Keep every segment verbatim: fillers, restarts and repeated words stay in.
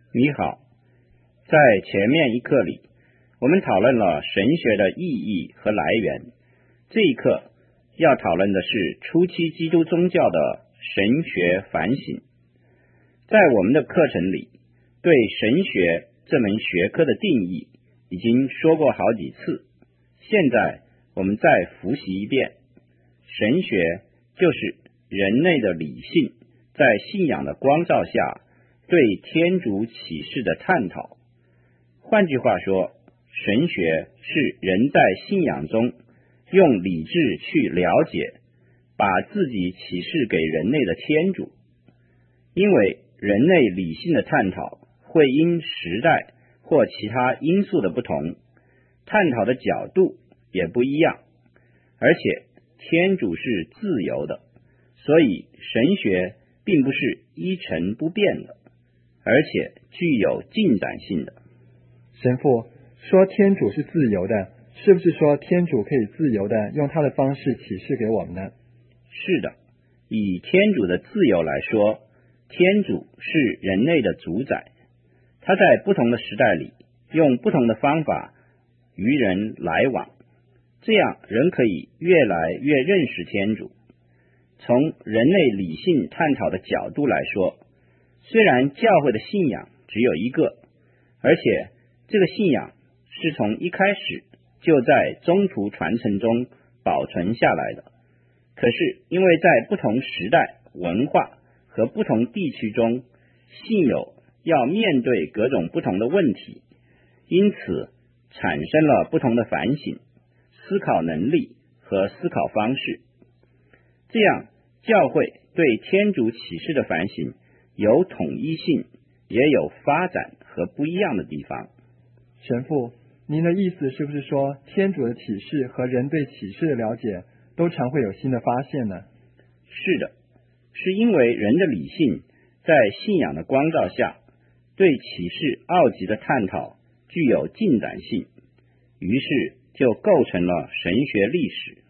你好，在前面一课里，我们讨论了神学的意义和来源。这一课要讨论的是初期基督宗教的神学反省。在我们的课程里，对神学这门学科的定义已经说过好几次，现在我们再复习一遍。神学就是人类的理性在信仰的光照下对天主启示的探讨。换句话说，神学是人在信仰中用理智去了解把自己启示给人类的天主。因为人类理性的探讨会因时代或其他因素的不同，探讨的角度也不一样，而且天主是自由的，所以神学并不是一成不变的，而且具有进展性的。 神父说天主是自由的，是不是说天主可以自由的用他的方式启示给我们呢？ 是的，以天主的自由来说，天主是人类的主宰，他在不同的时代里用不同的方法与人来往，这样人可以越来越认识天主。从人类理性探讨的角度来说，虽然教会的信仰只有一个，而且这个信仰是从一开始就在中途传承中保存下来的，可是因为在不同时代、文化和不同地区中，信友要面对各种不同的问题，因此产生了不同的反省、思考能力和思考方式。这样教会对天主启示的反省有统一性，也有发展和不一样的地方。 神父，您的意思是不是说天主的启示和人对启示的了解都常会有新的发现呢？ 是的，是因为人的理性在信仰的光照下对启示奥极的探讨具有进展性，于是就构成了神学历史。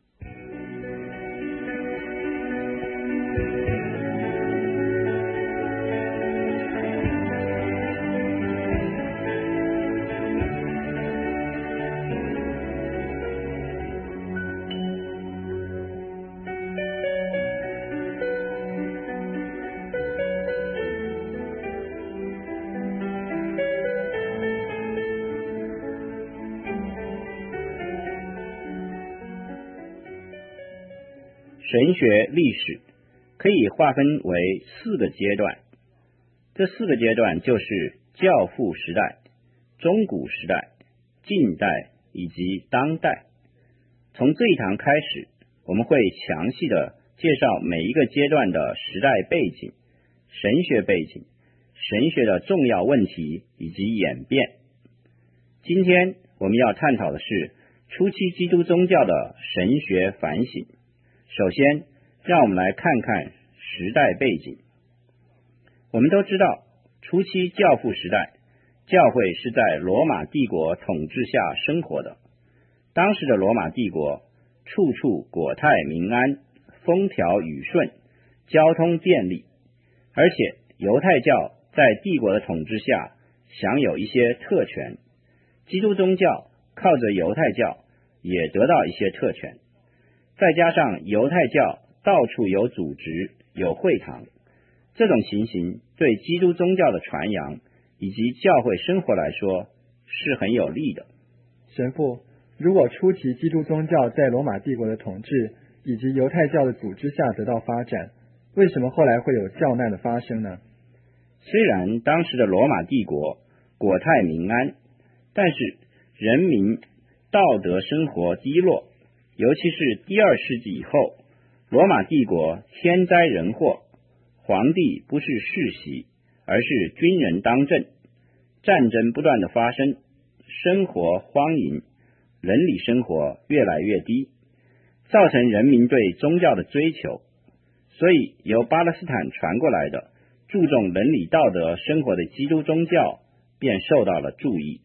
神学历史可以划分为四个阶段，这四个阶段就是教父时代、中古时代、近代以及当代。从这一堂开始，我们会详细的介绍每一个阶段的时代背景、神学背景、神学的重要问题以及演变。今天我们要探讨的是初期基督宗教的神学反省。首先，让我们来看看时代背景。我们都知道，初期教父时代，教会是在罗马帝国统治下生活的。当时的罗马帝国处处国泰民安，风调雨顺，交通便利，而且犹太教在帝国的统治下享有一些特权，基督宗教靠着犹太教也得到一些特权。再加上犹太教到处有组织、有会堂，这种情形对基督宗教的传扬以及教会生活来说是很有利的。 神父，如果初期基督宗教在罗马帝国的统治以及犹太教的组织下得到发展，为什么后来会有教难的发生呢？ 虽然当时的罗马帝国国泰民安，但是人民道德生活低落，尤其是第二世纪以后，罗马帝国天灾人祸，皇帝不是世袭，而是军人当政，战争不断的发生，生活荒淫，伦理生活越来越低，造成人民对宗教的追求，所以由巴勒斯坦传过来的注重伦理道德生活的基督宗教便受到了注意。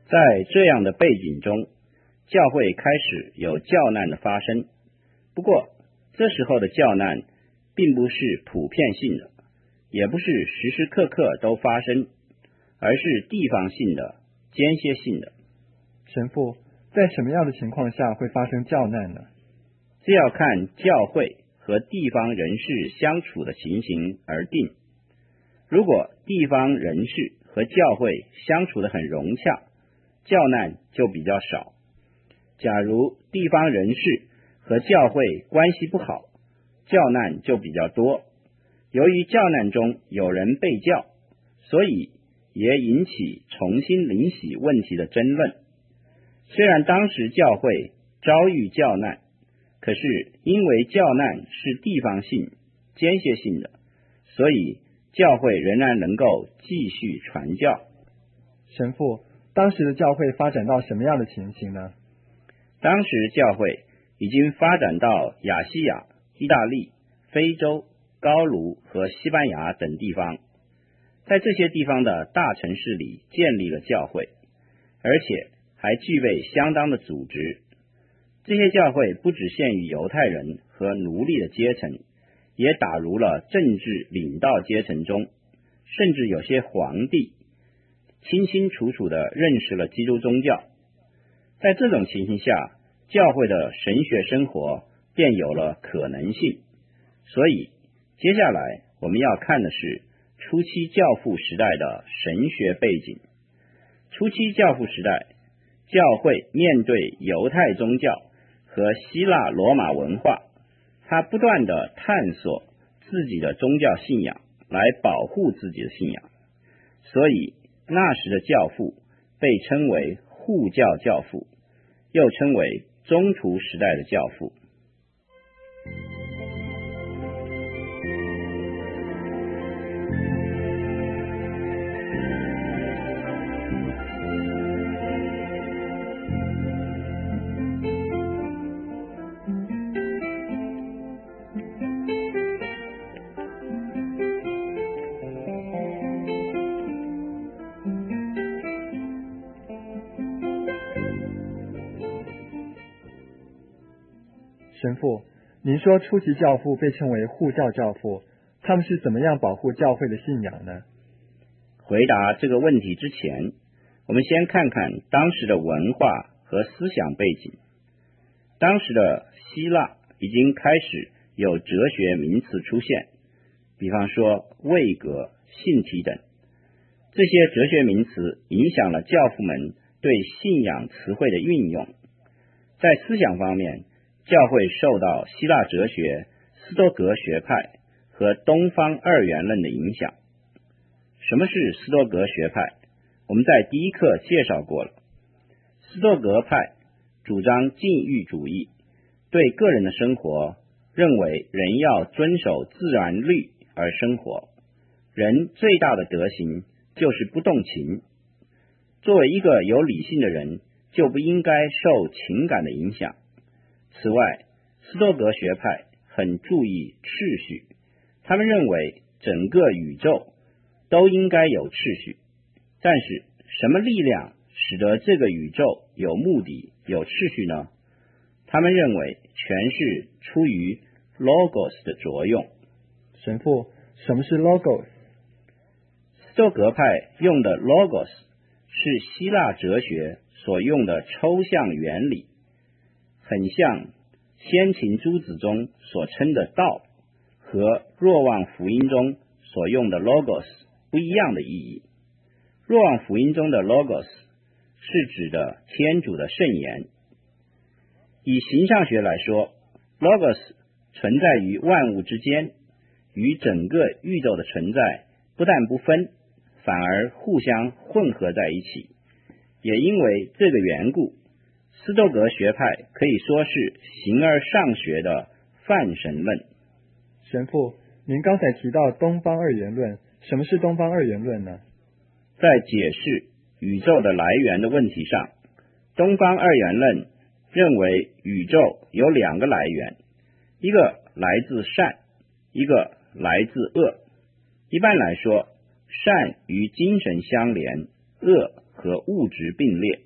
在这样的背景中，教会开始有教难的发生。不过这时候的教难并不是普遍性的，也不是时时刻刻都发生，而是地方性的、间歇性的。 神父，在什么样的情况下会发生教难呢？ 这要看教会和地方人士相处的情形而定。如果地方人士和教会相处得很融洽，教难就比较少。假如地方人士和教会关系不好，教难就比较多。由于教难中有人被教，所以也引起重新领洗问题的争论。虽然当时教会遭遇教难，可是因为教难是地方性、间歇性的，所以教会仍然能够继续传教。 神父，当时的教会发展到什么样的情形呢？ 当时教会已经发展到亚细亚、意大利、非洲、高卢和西班牙等地方，在这些地方的大城市里建立了教会，而且还具备相当的组织。这些教会不只限于犹太人和奴隶的阶层，也打入了政治领导阶层中，甚至有些皇帝清清楚楚地认识了基督宗教。在这种情形下，教会的神学生活便有了可能性。所以接下来我们要看的是初期教父时代的神学背景。初期教父时代，教会面对犹太宗教和希腊罗马文化，他不断地探索自己的宗教信仰，来保护自己的信仰。所以那时的教父被称为护教教父，又称为中途时代的教父。 神父，您说初期教父被称为护教教父，他们是怎么样保护教会的信仰呢？ 回答这个问题之前，我们先看看当时的文化和思想背景。当时的希腊已经开始有哲学名词出现，比方说位格、性体等。这些哲学名词影响了教父们对信仰词汇的运用。在思想方面，教会受到希腊哲学、斯多格学派和东方二元论的影响。什么是斯多格学派？我们在第一课介绍过了。斯多格派主张禁欲主义，对个人的生活认为人要遵守自然律而生活，人最大的德行就是不动情。作为一个有理性的人，就不应该受情感的影响。此外，斯多格学派很注意秩序，他们认为整个宇宙都应该有秩序。但是什么力量使得这个宇宙有目的、有秩序呢？他们认为全是出于 logos 的作用。 神父，什么是 logos？ 斯多格派用的 logos 是希腊哲学所用的抽象原理，很像先秦诸子中所称的道和若望福音中所用的 logos 不一样的意义。若望福音中的 logos 是指的天主的圣言。以形象学来说， logos 存在于万物之间，与整个宇宙的存在不但不分，反而互相混合在一起。也因为这个缘故，斯多格学派可以说是形而上学的泛神论。 神父，您刚才提到东方二元论，什么是东方二元论呢？ 在解释宇宙的来源的问题上，东方二元论认为宇宙有两个来源，一个来自善，一个来自恶。一般来说，善与精神相连，恶和物质并列。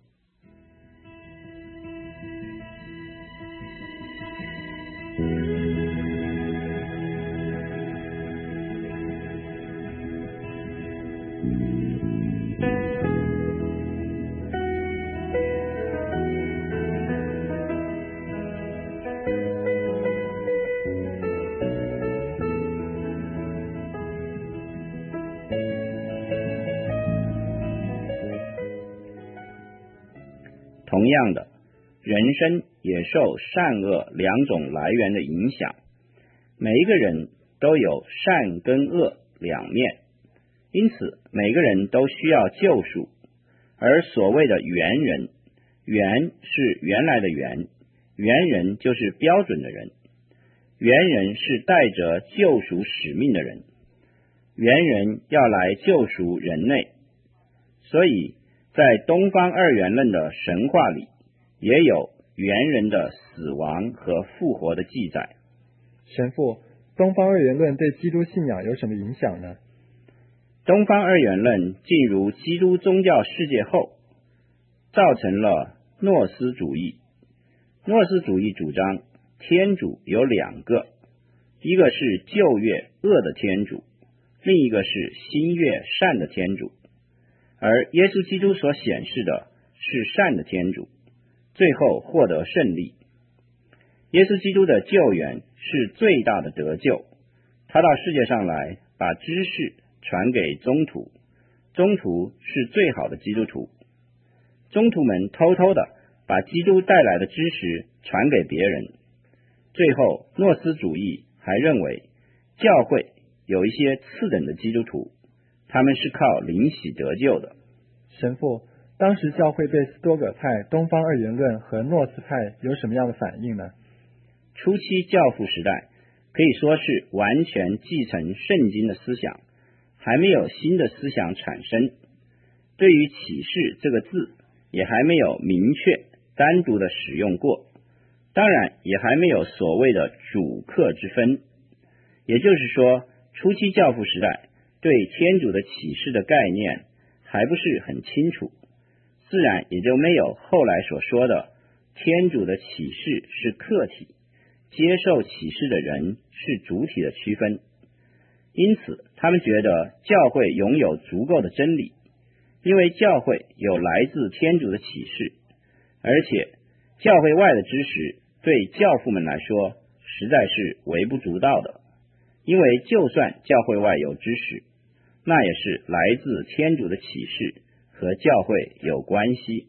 同样的，人生也受善恶两种来源的影响，每一个人都有善跟恶两面，因此每个人都需要救赎。而所谓的原人，原是原来的原，原人就是标准的人，原人是带着救赎使命的人，原人要来救赎人类。所以在东方二元论的神话里，也有原人的死亡和复活的记载。 神父，东方二元论对基督信仰有什么影响呢？ 东方二元论进入基督宗教世界后，造成了诺斯主义。诺斯主义主张天主有两个，一个是旧约恶的天主，另一个是新约善的天主。而耶稣基督所显示的是善的天主，最后获得胜利。耶稣基督的救援是最大的得救，他到世界上来把知识传给宗徒，宗徒是最好的基督徒。宗徒们偷偷的把基督带来的知识传给别人。最后诺斯主义还认为教会有一些次等的基督徒，他们是靠灵洗得救的。 神父，当时教会对斯多葛派、东方二元论和诺斯派有什么样的反应呢？ 初期教父时代可以说是完全继承圣经的思想，还没有新的思想产生。对于启示这个字也还没有明确单独的使用过，当然也还没有所谓的主客之分。也就是说，初期教父时代对天主的启示的概念还不是很清楚，自然也就没有后来所说的天主的启示是客体，接受启示的人是主体的区分。因此他们觉得教会拥有足够的真理，因为教会有来自天主的启示，而且教会外的知识对教父们来说实在是微不足道的，因为就算教会外有知识，那也是来自天主的启示，和教会有关系。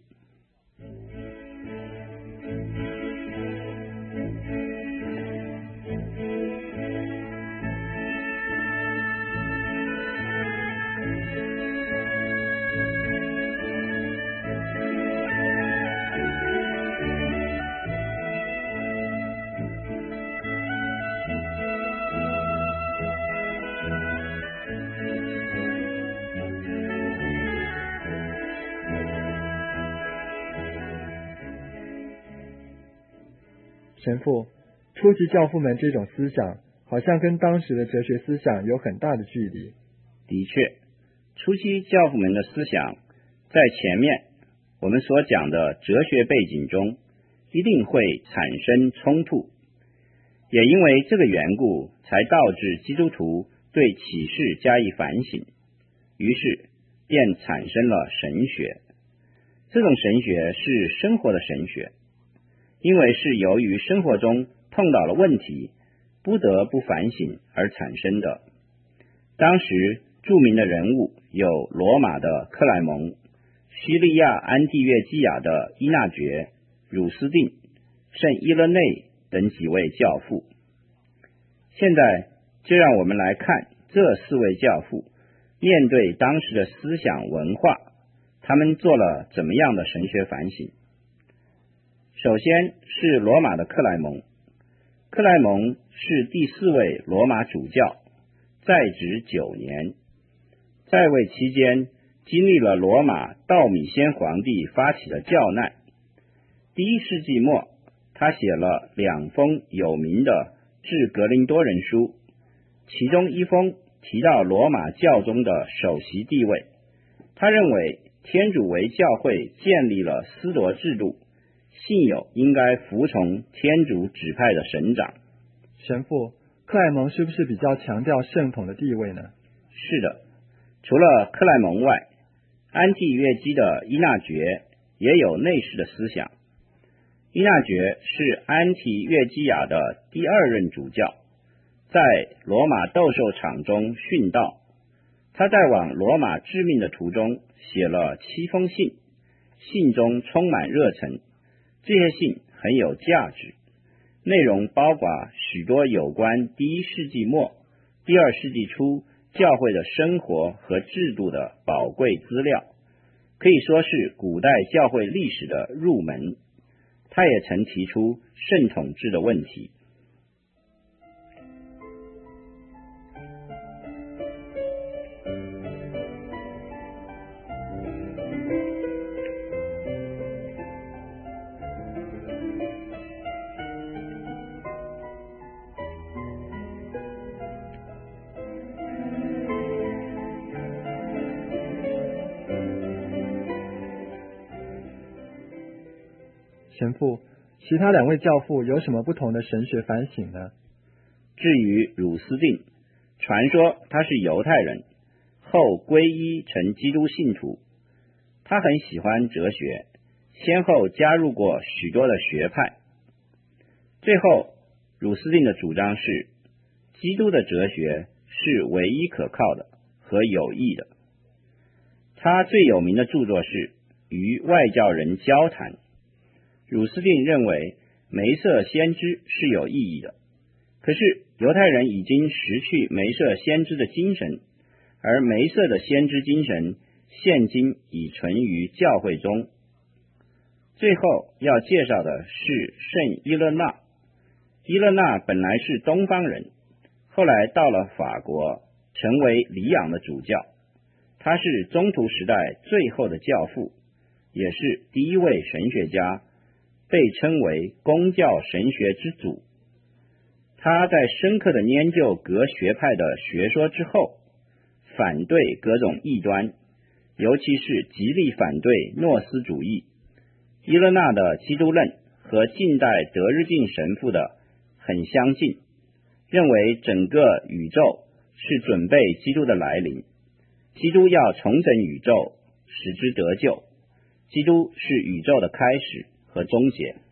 神父，初级教父们这种思想好像跟当时的哲学思想有很大的距离。 的确，初期教父们的思想在前面我们所讲的哲学背景中一定会产生冲突，也因为这个缘故才导致基督徒对启示加以反省，于是便产生了神学。这种神学是生活的神学，因为是由于生活中碰到了问题，不得不反省而产生的。当时著名的人物有罗马的克莱蒙、叙利亚安提约基亚的伊纳爵、儒斯定、圣伊勒内等几位教父。现在就让我们来看这四位教父面对当时的思想文化，他们做了怎么样的神学反省。首先是罗马的克莱蒙，克莱蒙是第四位罗马主教，在职九年，在位期间经历了罗马道米先皇帝发起的教难。第一世纪末，他写了两封有名的致格林多人书，其中一封提到罗马教宗的首席地位，他认为天主为教会建立了司铎制度，信友应该服从天主指派的神长。 神父，克莱蒙是不是比较强调圣统的地位呢？ 是的，除了克莱蒙外，安提约基的依纳爵也有内侍的思想。依纳爵是安提约基亚的第二任主教，在罗马斗兽场中殉道。他在往罗马致命的途中写了七封信，信中充满热忱，这些信很有价值，内容包括许多有关第一世纪末、第二世纪初教会的生活和制度的宝贵资料，可以说是古代教会历史的入门。他也曾提出圣统制的问题。 神父，其他两位教父有什么不同的神学反省呢？ 至于鲁斯定，传说他是犹太人，后皈依成基督信徒。他很喜欢哲学，先后加入过许多的学派。最后，鲁斯定的主张是，基督的哲学是唯一可靠的和有益的。他最有名的著作是《与外教人交谈》。鲁斯定认为梅瑟先知是有意义的，可是犹太人已经失去梅瑟先知的精神，而梅瑟的先知精神现今已存于教会中。最后要介绍的是圣伊勒纳。伊勒纳本来是东方人，后来到了法国，成为里昂的主教。他是中途时代最后的教父，也是第一位神学家，被称为公教神学之祖。他在深刻的研究各学派的学说之后，反对各种异端，尤其是极力反对诺斯主义。伊勒纳的基督论和近代德日进神父的很相近，认为整个宇宙是准备基督的来临，基督要重整宇宙，使之得救，基督是宇宙的开始和终结。